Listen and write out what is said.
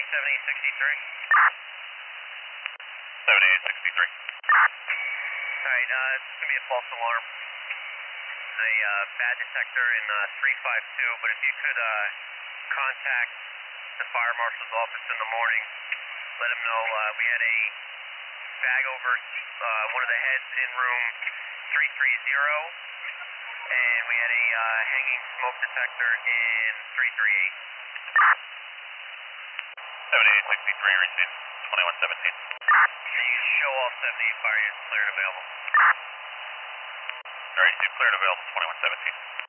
7863. 7863. Alright, this is going to be a false alarm. There's a bad detector in 352, but if you could contact the fire marshal's office in the morning, let him know we had a bag over one of the heads in room 330, and we had a hanging smoke detector in 338. 7863 received. 2117. Can you show all 78 fire units clear and available? Alright, clear and available. 2117.